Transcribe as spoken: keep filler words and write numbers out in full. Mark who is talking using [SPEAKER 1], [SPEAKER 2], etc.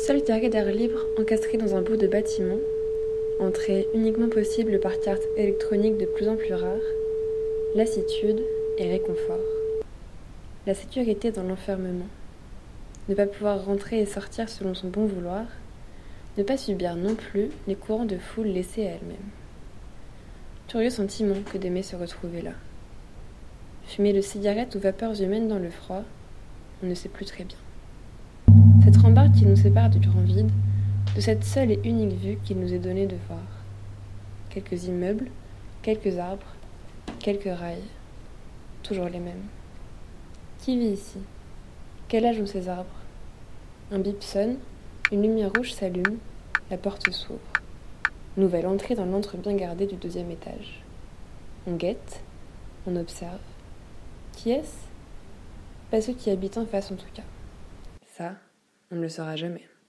[SPEAKER 1] Seul carré d'air libre encastré dans un bout de bâtiment, entrée uniquement possible par carte électronique de plus en plus rare, lassitude et réconfort. La sécurité dans l'enfermement. Ne pas pouvoir rentrer et sortir selon son bon vouloir, ne pas subir non plus les courants de foule laissés à elle-même. Curieux sentiment que d'aimer se retrouver là. Fumer de cigarettes ou vapeurs humaines dans le froid, on ne sait plus très bien. Cette rambarde qui nous sépare du grand vide, de cette seule et unique vue qu'il nous est donné de voir. Quelques immeubles, quelques arbres, quelques rails, toujours les mêmes. Qui vit ici? Quel âge ont ces arbres? Un bip sonne, une lumière rouge s'allume, la porte s'ouvre. Nouvelle entrée dans l'antre bien gardé du deuxième étage. On guette, on observe. Qui est-ce? Pas ceux qui habitent en face en tout cas. Ça, on ne le saura jamais.